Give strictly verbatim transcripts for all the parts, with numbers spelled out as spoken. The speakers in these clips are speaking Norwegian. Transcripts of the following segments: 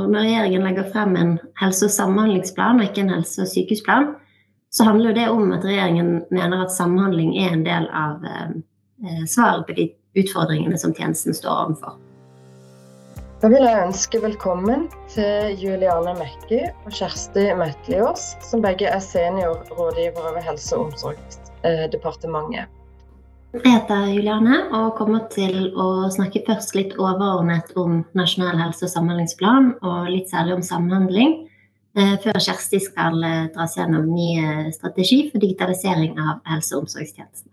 når regjeringen legger frem en helse- og samhandlingsplan, og ikke en helse- og sykehusplan, så handler det om at regjeringen mener at samhandling er en del av eh, svaret på de utfordringene som tjenesten står overfor. Da vil jeg ønske velkommen til Juliane Mekki og Kjersti Metliås, som begge er seniorrådgiver over Helse- og omsorgsdepartementet. Jeg heter Juliane og kommer til å snakke først litt overordnet om Nasjonal helse- og samhandlingsplan, og litt særlig om samhandling, før Kjersti skal dras gjennom ny strategi for digitalisering av helse- og omsorgstjenestene.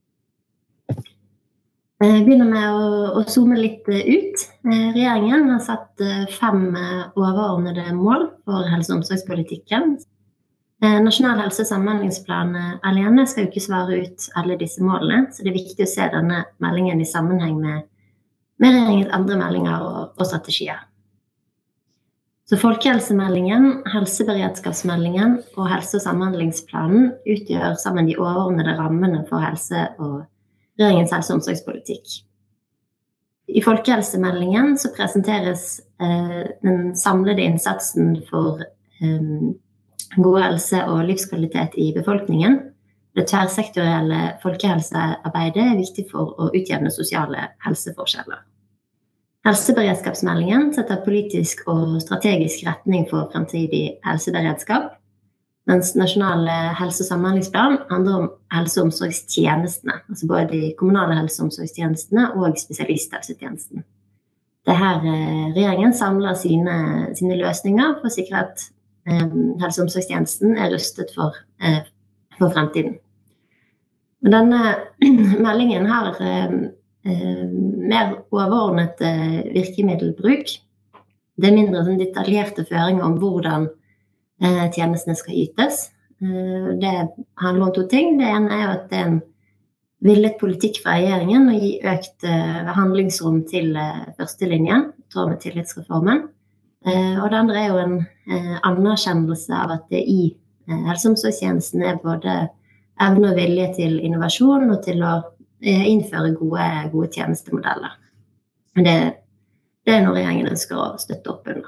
Jeg begynner med å, å zoome litt ut. Regjeringen har satt fem overordnede mål for helse- og omsorgspolitikken. Nasjonal helse- og samhandlingsplan alene skal jo ikke svare ut alle disse målene, så det er viktig å se denne meldingen i sammenheng med, med regjeringens andre meldinger og, og strategier. Så Folkehelsemeldingen, Helseberedskapsmeldingen og helse- og samhandlingsplanen utgjør sammen de overordnede rammene for helse- og regjeringens helse- og omsorgspolitikk. I Folkehelsemeldingen så presenteres eh, den samlede innsatsen for eh, god helse og livskvalitet i befolkningen. Det tverrsektorielle folkehelsearbeidet er viktig for å utjevne sosiale helseforskjeller. Helseberedskapsmeldingen setter politisk og strategisk retning for fremtidig helseberedskap, mens Nasjonal helse- og samhandlingsplan handler om helse- og omsorgstjenestene, altså både de kommunale helse- og omsorgstjenestene og spesialisthelsetjenesten. Det er her regjeringen samler sine, sine løsninger for å sikre at eh, helse- og omsorgstjenesten er rustet for, eh, for fremtiden. Men denne meldingen har eh, mer overordnet eh, virkemiddelbruk. Det er mindre sånn detaljerte føringer om hvordan tjenestene skal ytes. Det handler om to ting. Det ene er at det er en villet politikk fra regjeringen å gi økt handlingsrom til førstelinjen, i tråd med tillitsreformen. Og det andre er jo en anerkjennelse av at det i helse- og omsorgstjenesten er både evne og vilje til innovasjon og til å innføre gode, gode tjenestemodeller. Det, det er noe regjeringen ønsker å støtte opp under.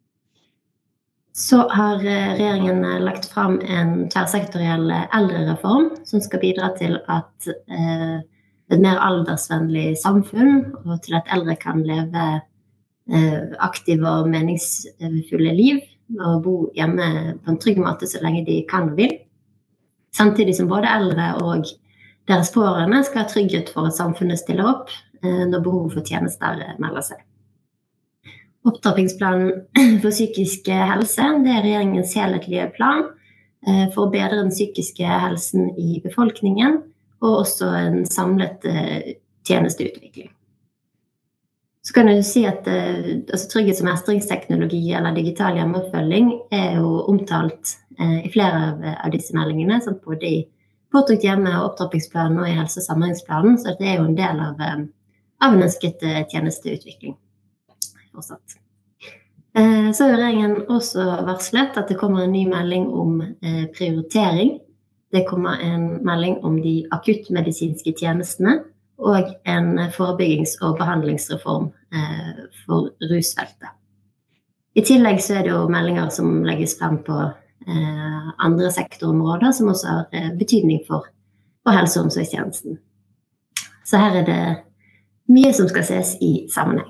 Så har regjeringen lagt frem en tverrsektoriell eldrereform som skal bidra til at eh, et mer aldersvennlig samfunn og til at eldre kan leve eh, aktive og meningsfulle liv og bo hjemme på en trygg måte så lenge de kan og vil. Samtidig som både eldre og deres pårørende skal ha trygghet for at samfunnet stiller opp eh, når behovet for tjenester melder seg. Opptrappingsplanen for psykisk helse, det er regjeringens helhetlige plan for å bedre den psykiske helsen i befolkningen, og også en samlet tjenesteutvikling. Så kan jeg jo si at altså, trygghets- og mestringsteknologi eller digital hjemmeoppfølging er jo omtalt i flere av, av disse meldingene, sånn både i påtrykt hjemme- og opptrappingsplanen og i helse- og samhandlingsplanen, så det er jo en del av, av en ønsket tjenesteutvikling. Fortsatt. Så har regjeringen også varslet at det kommer en ny melding om prioritering. Det kommer en melding om de akuttmedisinske tjenestene og en forebyggings- og behandlingsreform for rusfeltet. I tillegg så er det jo meldinger som legges frem på andre sektorområder som også har betydning for, for helse- og omsorgstjenesten. Så her er det mye som skal ses i sammenheng.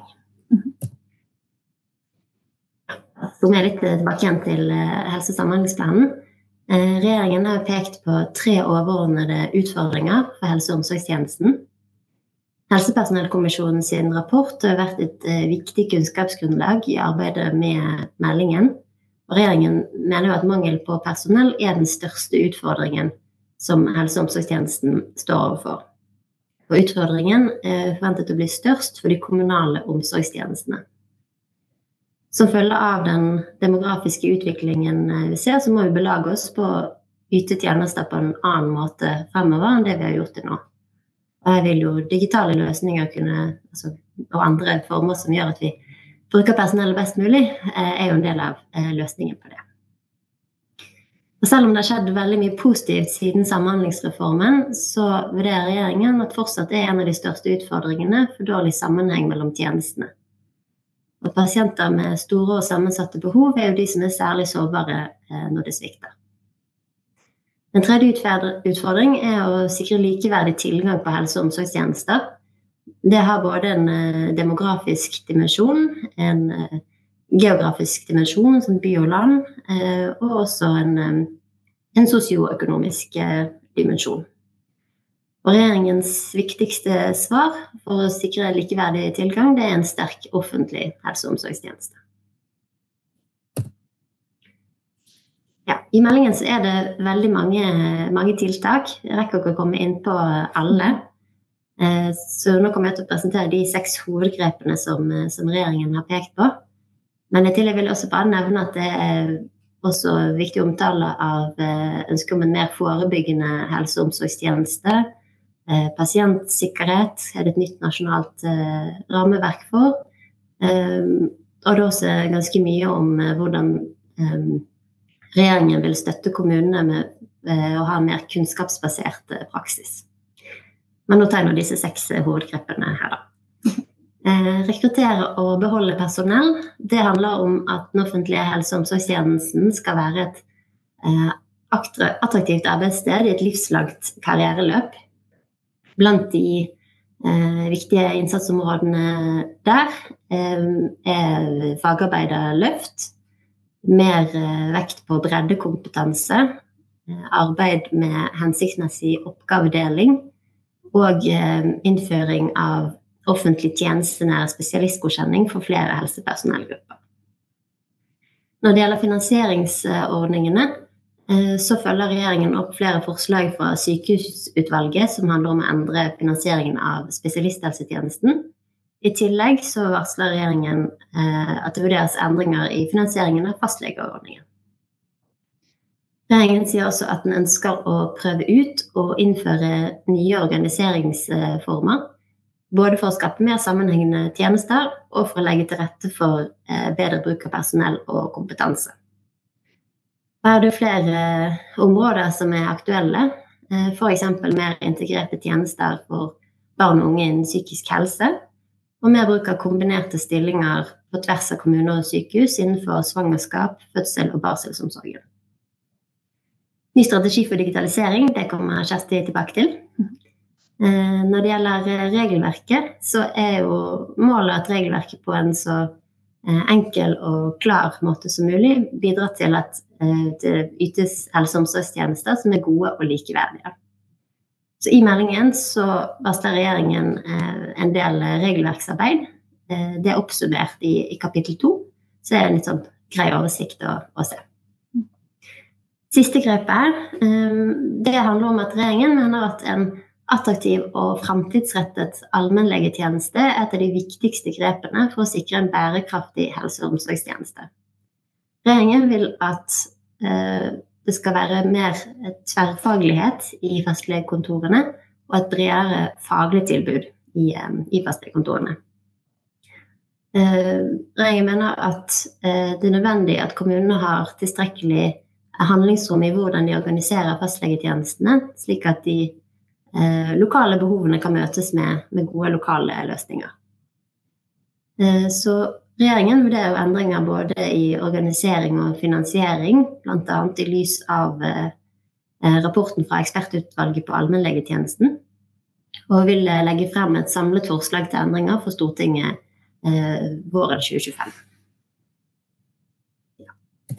Som er litt tilbake igjen til helse- og samhandlingsplanen. Regjeringen har pekt på tre overordnede utfordringer for helse- og omsorgstjenesten. Helsepersonellkommisjonen sin rapport har vært et viktig kunnskapsgrunnlag i arbeidet med meldingen. Og regjeringen mener jo at mangel på personell er den største utfordringen som helse- og omsorgstjenesten står overfor. Og utfordringen er forventet å bli størst for de kommunale omsorgstjenestene. Som følge av den demografiske utviklingen vi ser, så må vi belage oss på å yte tjenester på en annen måte fremover enn det vi har gjort til nå. Og her vil jo digitale løsninger kunne, altså, og andre former som gjør at vi bruker personellet best mulig, er jo en del av løsningen på det. Og selv om det har skjedd veldig mye positivt siden samhandlingsreformen, så vurderer regjeringen at fortsatt er en av de største utfordringene for dårlig sammenheng mellom tjenestene. Og pasienter med store og sammensatte behov er jo de som er særlig sårbare når det svikter. En tredje utfordring er å sikre likeverdig tilgang på helse- og omsorgstjenester. Det har både en demografisk dimensjon, en geografisk dimensjon, som by og land, og også en, en sosioøkonomisk dimensjon. Og regjeringens viktigste svar for å sikre likeverdig tilgang, det er en sterk offentlig helse- og omsorgstjeneste. Ja, i meldingen så er det veldig mange, mange tiltak. Jeg rekker ikke å komme inn på alle. Så nå kommer jeg til å presentere de seks hovedgrepene som, som regjeringen har pekt på. Men i tillegg vil jeg også bare nevne at det er også viktig omtale av ønsket om en mer forebyggende helse- og omsorgstjeneste. Pasientsikkerhet er det et nytt nasjonalt rammeverk for. Og det er også ganske mye om hvordan regjeringen vil støtte kommunene med å ha mer kunnskapsbasert praksis. Men nå tar jeg nå disse seks hovedgreppene her da. Rekruttere og beholde personell, det handler om at den offentlige helse- og omsorgstjenesten skal være et attraktivt arbeidssted i et livslangt karriereløp. Blant de eh, viktige innsatsområdene der eh, er fagarbeiderløft, mer eh, vekt på breddekompetanse, eh, arbeid med hensiktsmessig oppgavedeling og eh, innføring av offentlig tjenestenær spesialistgodkjenning for flere helsepersonellgrupper. Når det gjelder finansieringsordningene, så følger regjeringen opp flere forslag fra sykehusutvalget som handler om å endre finansieringen av spesialisthelsetjenesten. I tillegg så varsler regjeringen at det vurderes endringer i finansieringen av fastlegeordningen. Regjeringen sier også at den ønsker å prøve ut og innføre nye organiseringsformer, både for å skape mer sammenhengende tjenester og for å legge til rette for bedre bruk av personell og kompetanse. Her er det flere områder som er aktuelle, for eksempel mer integrerte tjenester for barn og unge innen psykisk helse, og mer bruk av kombinerte stillinger på tvers av kommuner og sykehus innenfor svangerskap, fødsel og barselsomsorgen. Ny strategi for digitalisering, det kommer Kjersti tilbake til. Når det gjelder regelverket, så er jo målet at regelverket på en så enkel og klar måte som mulig bidrar til at det ytes helse- og omsorgstjenester som er gode og likeverdige. Så i meldingen så varsler regjeringen en del regelverksarbeid. Det er oppsummert i, i kapittel to, så er det en litt sånn grei oversikt å, å se. Siste grepet, det handler om at regjeringen mener at en attraktiv og fremtidsrettet allmennlegetjeneste er et av de viktigste grepene for å sikre en bærekraftig helse- og omsorgstjeneste. Regjeringen vil at eh, det skal være mer tverrfaglighet i fastlegekontorene og et bredere faglig tilbud i, eh, i fastlegekontorene. Eh, regjeringen mener at eh, det er nødvendig at kommunene har tilstrekkelig handlingsrom i hvordan de organiserer fastlegetjenestene, slik at de Eh, lokale behovene kan møtes med, med gode lokale løsninger. Eh, så regjeringen vurderer endringer både i organisering og finansiering, blant annet i lys av eh, rapporten fra ekspertutvalget på allmennlegetjenesten, og vil eh, legge frem et samlet forslag til endringer for Stortinget eh, våren tjue tjuefem. Ja.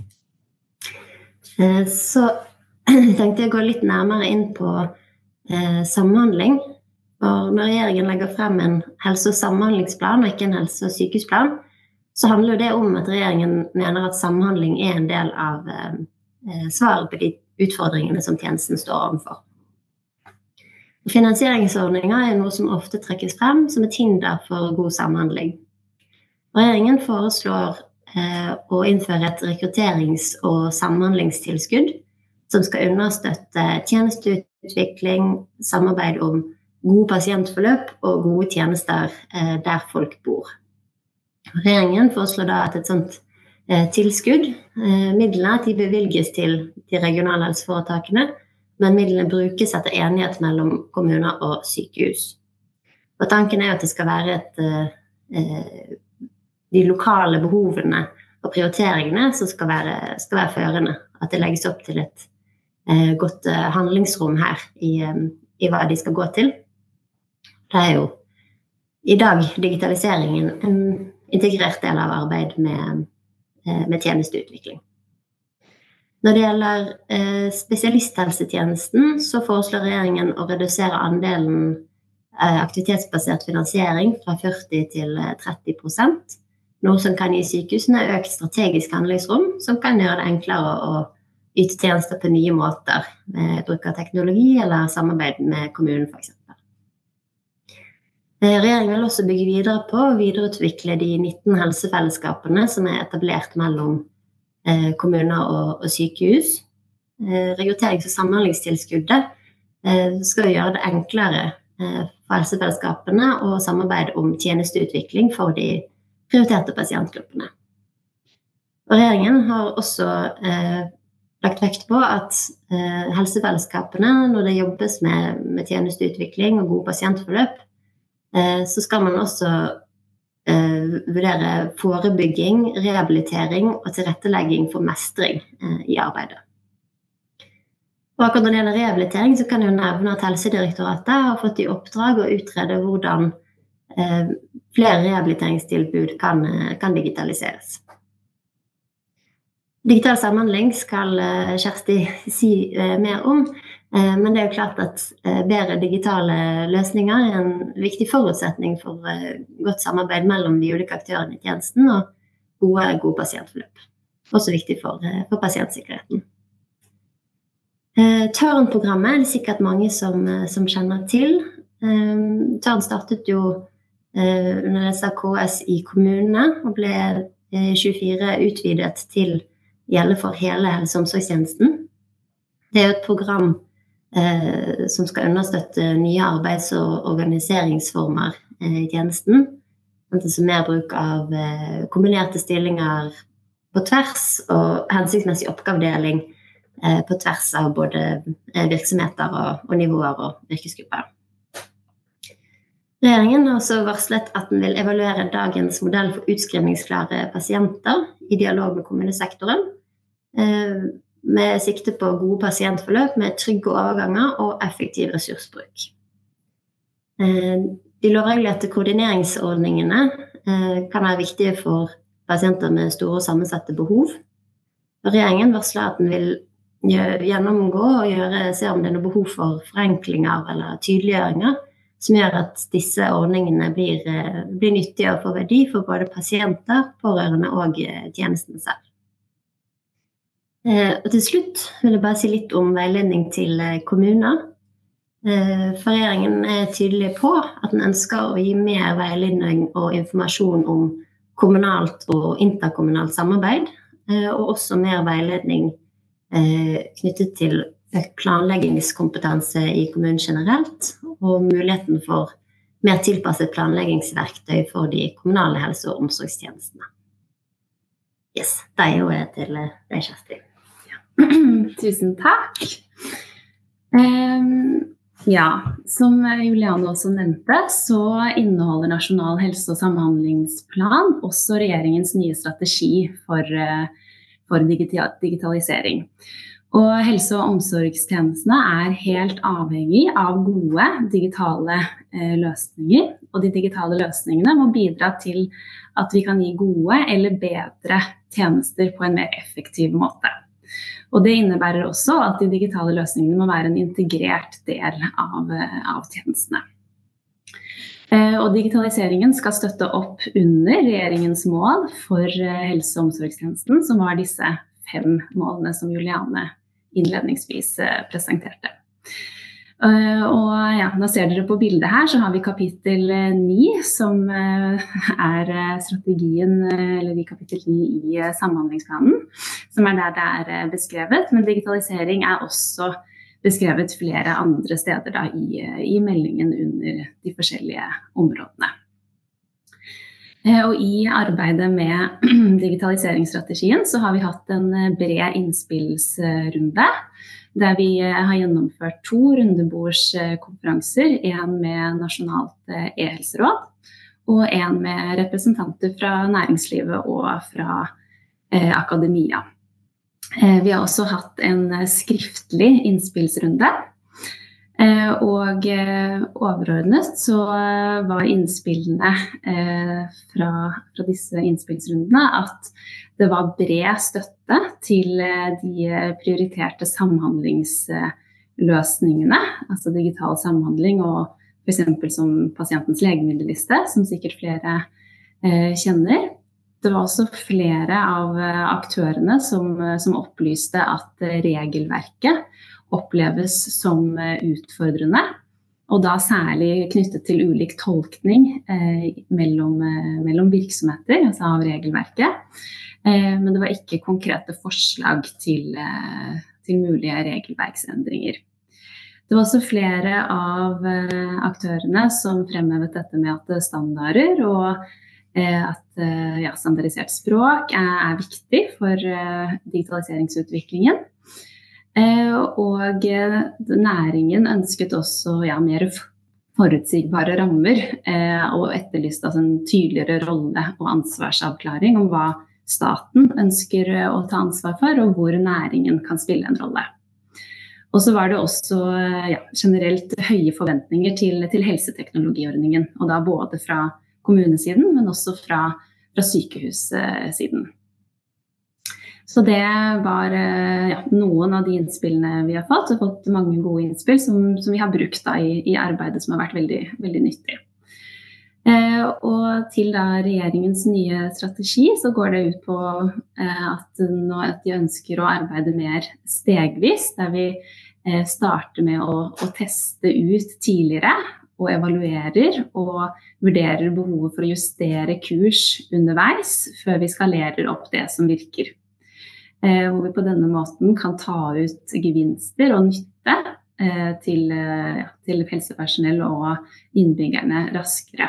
Eh, så tenkte jeg å gå litt nærmere inn på Eh, samhandling, og når regjeringen legger frem en helse- og samhandlingsplan og ikke en helse- og sykehusplan, så handler det om at regjeringen mener at samhandling er en del av eh, svaret på de utfordringene som tjenesten står overfor. Finansieringsordninger er noe som ofte trekkes frem som et hinder for god samhandling. Regjeringen foreslår eh, å innføre et rekrutterings- og samhandlingstilskudd som skal understøtte tjenesteutvikling, samarbeid om gode pasientforløp og gode tjenester eh, der folk bor. Regjeringen foreslår da at et sånt eh, tilskudd, eh, midlene de bevilges til de regionale helseforetakene, men midlene brukes etter enighet mellom kommuner og sykehus. Og tanken er at det skal være et eh, de lokale behovene og prioriteringene som skal være, skal være førende. At det legges opp til et eh, godt eh, handlingsrom her i, eh, i hva de skal gå til. Det er jo i dag digitaliseringen en integrert del av arbeid med, eh, med tjenesteutvikling. Når det gjelder eh, spesialisthelsetjenesten, så foreslår regjeringen å redusere andelen eh, aktivitetsbasert finansiering fra førti til tretti prosent, noe som kan gi sykehusene økt strategisk handlingsrom, som kan gjøre det enklere å yte tjenester på nye måter, med bruk av teknologi eller samarbeid med kommunen for eksempel. Eh, regjeringen vil også bygge videre på og videreutvikle de nitten helsefellesskapene som er etablert mellom kommuner og, og sykehus. Eh, rekrutterings- og samhandlingstilskuddet eh, skal gjøre det enklere eh, for helsefellesskapene å samarbeide om tjenesteutvikling for de prioriterte pasientgruppene. Og regjeringen har også eh, lagt vekt på at eh, helsefellesskapene, når det jobbes med, med tjenesteutvikling og gode pasientforløp, eh, så skal man også Uh, vurdere forebygging, rehabilitering og tilrettelegging for mestring uh, i arbeidet. Og akkurat når det gjelder rehabilitering, så kan jeg jo nevne at Helsedirektoratet har fått i oppdrag å utrede hvordan uh, flere rehabiliteringstilbud kan, uh, kan digitaliseres. Digital samhandling skal uh, Kjersti si uh, mer om, men det er jo klart at bedre digitale løsninger er en viktig forutsetning for godt samarbeid mellom de ulike aktørene i tjenesten og gode, gode pasientforløp. Også viktig for, for pasientsikkerheten. Tørn-programmet er det sikkert mange som, som kjenner til. Tørn startet jo under disse K S i kommunene og ble i tjuefire utvidet til å gjelde for hele helse- og omsorgstjenesten. Det er jo et program Eh, som skal understøtte nye arbeids- og organiseringsformer eh, i tjenesten. Som mer bruk av eh, kombinerte stillinger på tvers og hensiktsmessig oppgavedeling eh, på tvers av både eh, virksomheter og, og nivåer og yrkesgrupper. Regjeringen har også varslet at den vil evaluere dagens modell for utskrivningsklare pasienter i dialog med kommunesektoren. Eh, med sikte på gode pasientforløp med trygge overganger og effektiv ressursbruk. De lovregulerte koordineringsordningene kan være viktige for pasienter med store og sammensatte behov. Regjeringen varsler at den vil gjennomgå og gjøre, se om det er noe behov for forenklinger eller tydeliggjøringer, som gjør at disse ordningene blir, blir nyttige og får verdi for både pasienter, pårørende og tjenestene selv. Og til slutt vil jeg bare si litt om veiledning til kommuner. For regjeringen er tydelig på at den ønsker å gi mer veiledning og informasjon om kommunalt og interkommunalt samarbeid, og også mer veiledning knyttet til planleggingskompetanse i kommunen generelt, og muligheten for mer tilpasset planleggingsverktøy for de kommunale helse- og omsorgstjenestene. Yes, det er jo til deg, Kjersti. Tusen takk. Um, ja, som Juliane også nevnte, så inneholder Nasjonal helse- og samhandlingsplan også regjeringens nye strategi for, for digitalisering. Og helse- og omsorgstjenestene er helt avhengig av gode digitale eh, løsninger, og de digitale løsningene må bidra til at vi kan gi gode eller bedre tjenester på en mer effektiv måte. Og det innebærer også at de digitale løsningene må være en integrert del av, av tjenestene. Og digitaliseringen skal støtte opp under regjeringens mål for helse- og omsorgstjenesten, som var disse fem målene som Juliane innledningsvis presenterte. Og ja, da ser dere på bildet her, så har vi kapittel ni, som er strategien, eller i kapittel ni i samhandlingsplanen, som er der det er beskrevet, men digitalisering er også beskrevet flere andre steder da, i, i meldingen under de forskjellige områdene. Og i arbeidet med digitaliseringsstrategien så har vi hatt en bred innspillsrunde, der vi har gjennomført to rundebordskonferanser, en med Nasjonalt e-helseråd og en med representanter fra næringslivet og fra eh, akademia. Eh, vi har også hatt en skriftlig innspillsrunde, eh, og eh, overordnet så var innspillene eh, fra, fra disse innspillsrundene at det var bred støtte til eh, de prioriterte samhandlingsløsningene, altså digital samhandling og for eksempel som pasientens legemiddelliste, som sikkert flere eh, kjenner. Det var også flere av aktørene som, som opplyste at regelverket oppleves som utfordrende, og da særlig knyttet til ulik tolkning eh, mellom, mellom virksomheter, altså av regelverket. Eh, men det var ikke konkrete forslag til, eh, til mulige regelverksendringer. Det var også flere av aktørene som fremhevet dette med at standarder og at ja, standardisert språk er, er viktig for digitaliseringsutviklingen. Og næringen ønsket også ja, mer forutsigbare rammer og etterlyste altså en tydeligere rolle og ansvarsavklaring om hva staten ønsker å ta ansvar for og hvor næringen kan spille en rolle. Og så var det også ja, generelt høye forventninger til, til helseteknologiordningen, og da både fra kommunesiden, men også fra, fra sykehussiden. Så det var ja, noen av de innspillene vi har fått, og fått mange gode innspill som, som vi har brukt da, i, i arbeidet som har vært veldig, veldig nyttig. Eh, og til da regjeringens nye strategi så går det ut på eh, at, nå, at de ønsker å arbeide mer stegvis, der vi eh, starter med å, å teste ut tidligere og evaluerer og vurderer behovet for å justere kurs underveis før vi skalerer opp det som virker. Eh, hvor vi på denne måten kan ta ut gevinster og nytte eh, til, eh, til helsepersonell og innbyggerne raskere.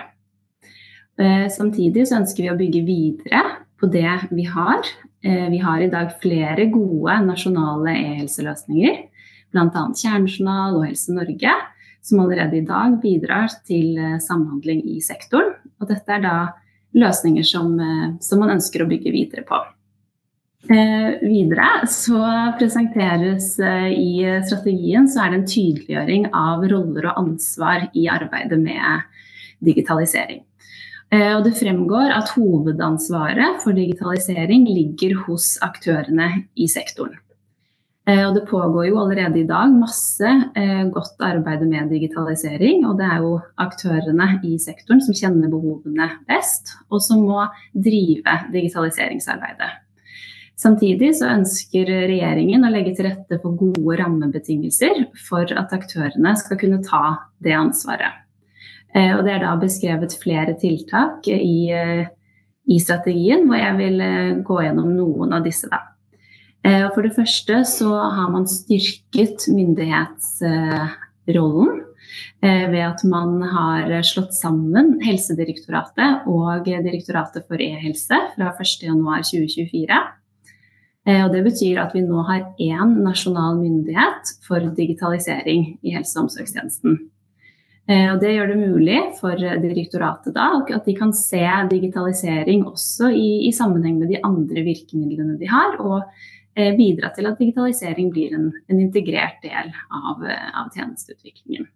Samtidig så ønsker vi å bygge videre på det vi har. Vi har i dag flere gode nasjonale e-helseløsninger, blant annet Kjernejournal og Helse Norge, som allerede i dag bidrar til samhandling i sektoren. Og dette er da løsninger som, som man ønsker å bygge videre på. Eh, videre så presenteres eh, i strategien så er det en tydeliggjøring av roller og ansvar i arbeidet med digitalisering. Og det fremgår at hovedansvaret for digitalisering ligger hos aktørene i sektoren. Og det pågår jo allerede i dag masse godt arbeid med digitalisering, og det er jo aktørene i sektoren som kjenner behovene best, og som må drive digitaliseringsarbeidet. Samtidig så ønsker regjeringen å legge til rette for gode rammebetingelser for at aktørene skal kunne ta det ansvaret. Og det er da beskrevet flere tiltak i, i strategien, hvor jeg vil gå gjennom noen av disse da. For det første så har man styrket myndighetsrollen ved at man har slått sammen Helsedirektoratet og Direktoratet for e-helse fra første januar tjue tjuefire. Og det betyr at vi nå har en nasjonal myndighet for digitalisering i helse- og omsorgstjenesten. Og det gjør det mulig for direktoratet da, at de kan se digitalisering også i, i sammenheng med de andre virkemidlene de har, og eh, bidra til at digitalisering blir en, en integrert del av, av tjenesteutviklingen.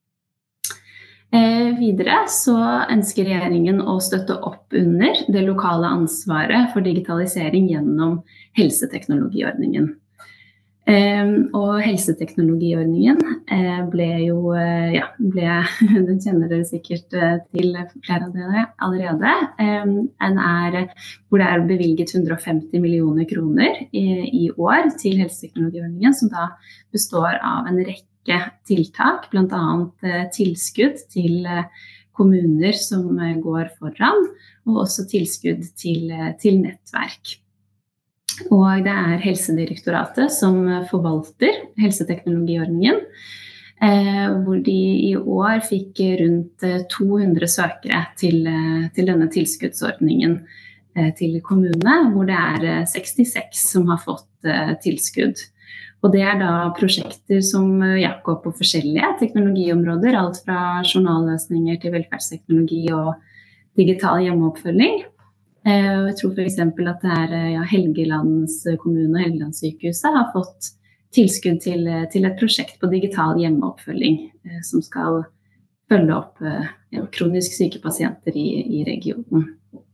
Eh, videre så ønsker regjeringen å støtte opp under det lokale ansvaret for digitalisering gjennom helseteknologiordningen. Um, og helseteknologiordningen uh, ble jo, uh, ja, ble, den kjenner dere sikkert uh, til flere av dere allerede, um, en er, hvor det er bevilget hundre og femti millioner kroner i, i år til helseteknologiordningen, som da består av en rekke tiltak, blant annet uh, tilskudd til uh, kommuner som uh, går foran, og også tilskudd til, uh, til nettverk. Og det er Helsedirektoratet som forvalter helseteknologiordningen, eh, hvor de i år fikk rundt to hundre søkere til, til denne tilskuddsordningen eh, til kommunene, hvor det er sekstiseks som har fått eh, tilskudd. Og det er da prosjekter som ja, går på forskjellige teknologiområder, alt fra journalløsninger til velferdsteknologi og digital hjemmeoppfølging. Og jeg tror for eksempel at det er ja, Helgelands kommune og Helgelandssykehuset har fått tilskudd til, til et prosjekt på digital hjemmeoppfølging som skal følge opp ja, kronisk syke pasienter i, i regionen.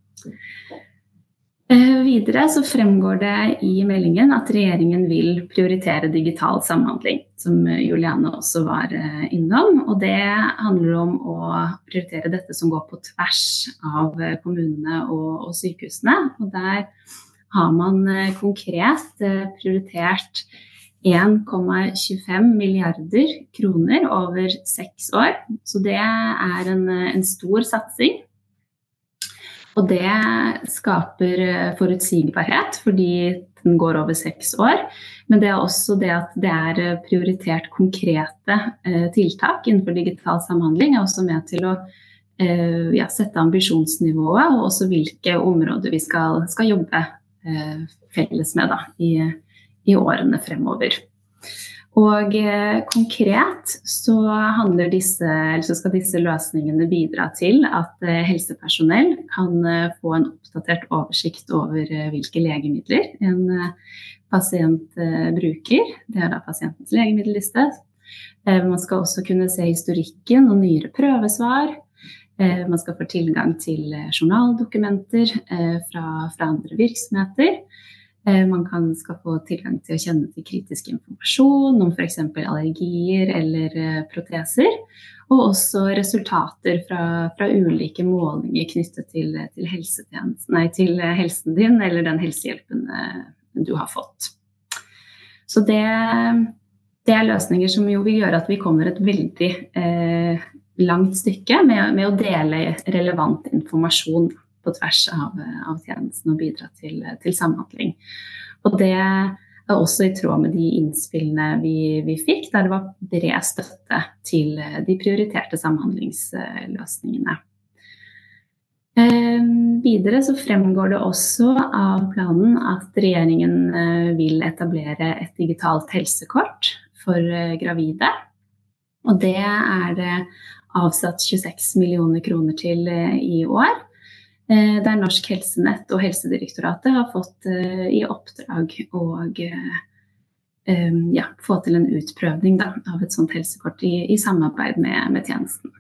Videre så fremgår det i meldingen at regjeringen vil prioritere digital samhandling, som Juliane også var innom, og det handler om å prioritere dette som går på tvers av kommunene og, og sykehusene, og der har man konkret prioritert en komma tjuefem milliarder kroner over seks år, så det er en, en stor satsing. Og det skaper forutsigbarhet fordi den går over seks år, men det er også det at det er prioritert konkrete tiltak innenfor digital samhandling, er også med til å ja, sette ambisjonsnivået og også hvilke områder vi skal, skal jobbe felles med da, i, i årene fremover. Og eh, konkret så, handler disse, eller så skal disse løsningene bidra til at eh, helsepersonell kan eh, få en oppdatert oversikt over eh, hvilke legemidler en eh, pasient eh, bruker. Det er da pasientens legemiddelliste. Eh, man skal også kunne se historikken og nyere prøvesvar. Eh, man skal få tilgang til eh, journaldokumenter eh, fra, fra andre virksomheter. Man kan, skal få tilgang til å kjenne til kritisk informasjon om for eksempel allergier eller proteser, og også resultater fra, fra ulike målinger knyttet til, til, helsetjenesten, nei, til helsen din eller den helsehjelpen du har fått. Så det, det er løsninger som jo vil gjøre at vi kommer et veldig eh, langt stykke med, med å dele relevant informasjon på tvers av, av tjenesten og bidra til, til samhandling. Og det er også i tråd med de innspillene vi, vi fikk, der det var bred støtte til de prioriterte samhandlingsløsningene. Eh, videre så fremgår det også av planen at regjeringen vil etablere et digitalt helsekort for gravide. Og det er det avsatt tjueseks millioner kroner til i år. Der Norsk Helsenett og Helsedirektoratet har fått uh, i oppdrag å uh, um, ja, få til en utprøvning da, av et sånt helsekort i, i samarbeid med, med tjenesten.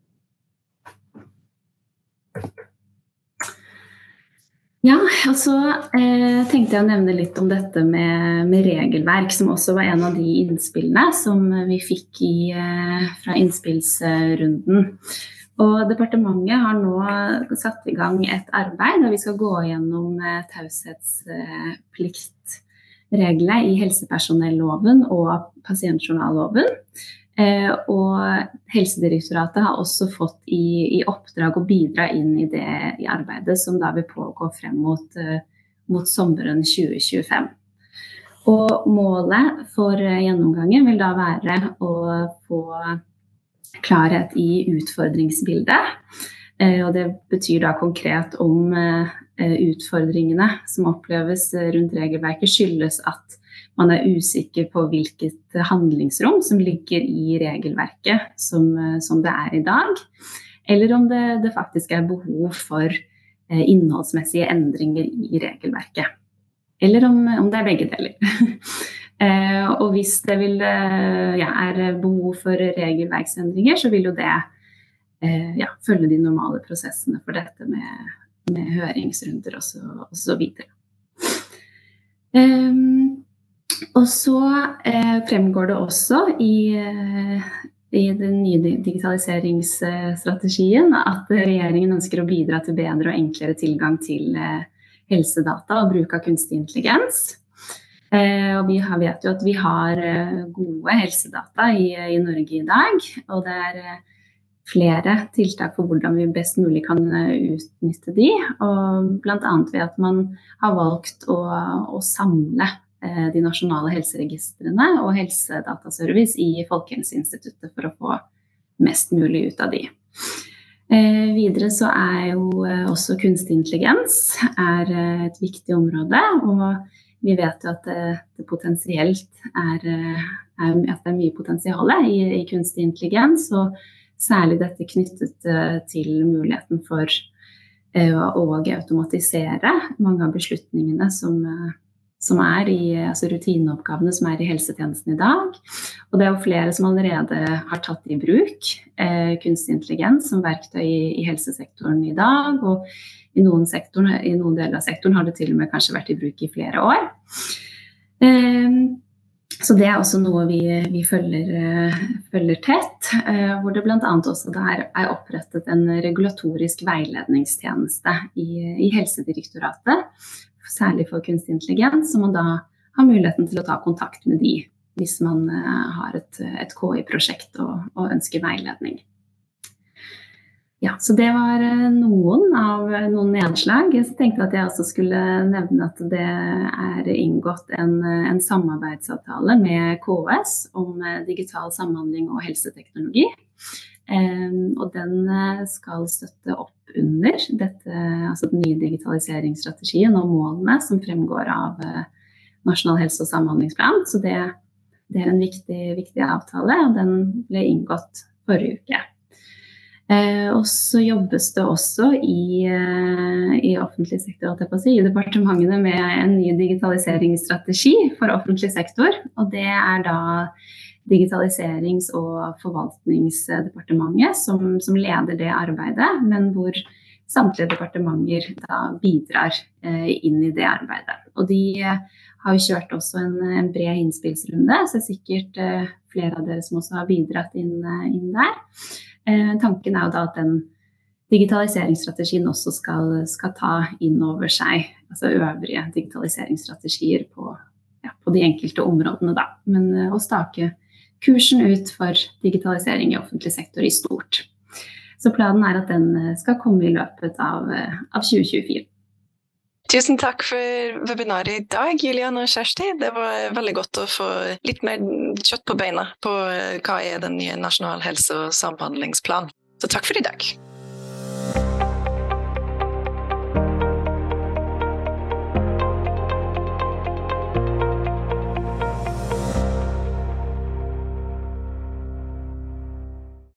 Ja, og så uh, tenkte jeg å nevne litt om dette med, med regelverk, som også var en av de innspillene som vi fikk i, uh, fra innspillsrunden. Og departementet har nå satt i gang et arbeid der vi skal gå gjennom taushetspliktreglene i helsepersonelloven og pasientjournalloven. Og Helsedirektoratet har også fått i, i oppdrag å bidra inn i det i arbeidet som da vil pågå frem mot, mot sommeren tjue tjuefem. Og målet for gjennomgangen vil da være å få klarhet i utfordringsbildet, og det betyr da konkret om utfordringene som oppleves rundt regelverket skyldes at man er usikker på hvilket handlingsrom som ligger i regelverket som, som det er i dag, eller om det, det faktisk er behov for innholdsmessige endringer i regelverket, eller om, om det er begge deler. Uh, og hvis det vil, uh, ja, er behov for regelverksendringer, så vil jo det uh, ja, følge de normale prosessene for dette med, med høringsrunder og så, og så videre. Um, og så uh, fremgår det også i, uh, i den nye digitaliseringsstrategien at regjeringen ønsker å bidra til bedre og enklere tilgang til uh, helsedata og bruk av kunstig intelligens. Eh, og vi har, vet jo at vi har eh, gode helsedata i, i Norge i dag, og det er eh, flere tiltak for hvordan vi best mulig kan uh, utnytte de, og blant annet ved at man har valgt å, å samle uh, de nasjonale helseregistrene og helsedataservice i Folkehelseinstituttet for å få mest mulig ut av de. Uh, videre så er jo uh, også kunstig intelligens er uh, et viktig område, og vi vet jo at det, det potensielt er, er, at det er mye potensial i, i kunstig intelligens, og særlig dette knyttet til muligheten for og automatisere mange av beslutningene som, som er i, altså rutineoppgavene som er i helsetjenesten i dag. Og det er jo flere som allerede har tatt i bruk eh, kunstig intelligens som verktøy i, i helsesektoren i dag, og i noen, sektoren, i noen deler av sektoren har det til og med kanskje vært i bruk i flere år. Eh, Så det er også noe vi, vi følger, følger tett, hvor det blant annet også der er opprettet en regulatorisk veiledningstjeneste i, i Helsedirektoratet, særlig for kunstig intelligens, så man da har muligheten til å ta kontakt med de hvis man har et, et K I-prosjekt og, og ønsker veiledning. Ja, så det var noen av noen nedslag. Jeg tenkte at jeg også skulle nevne at det er inngått en, en samarbeidsavtale med K S om digital samhandling og helseteknologi. Um, og den skal støtte opp under dette, altså den nye digitaliseringsstrategien og målene som fremgår av uh, Nasjonal helse- og samhandlingsplan. Så det, det er en viktig, viktig avtale, og den ble inngått forrige uke. Eh, og så jobbes det også i, eh, i offentlig sektor, si, i departementene med en ny digitaliseringsstrategi for offentlig sektor, og det er da Digitaliserings- og forvaltningsdepartementet som, som leder det arbeidet, men hvor samtlige departementer da bidrar eh, inn i det arbeidet. Og de eh, har jo kjørt også en, en bred innspillsrunde, så det er sikkert eh, flere av dere som også har bidratt inn, inn der. Eh, tanken er jo da at den digitaliseringsstrategien også skal, skal ta inn over seg, altså øvrige digitaliseringsstrategier på, ja, på de enkelte områdene da, men eh, å stake kursen ut for digitalisering i offentlig sektor i stort. Så planen er at den skal komme i løpet av, av tjue tjuefire. Tusen takk for webinaret i dag, Julian og Kjersti. Det var veldig godt å få litt mer kjøtt på beina på hva er den nye nasjonal helse- og samhandlingsplan. Så takk for i dag.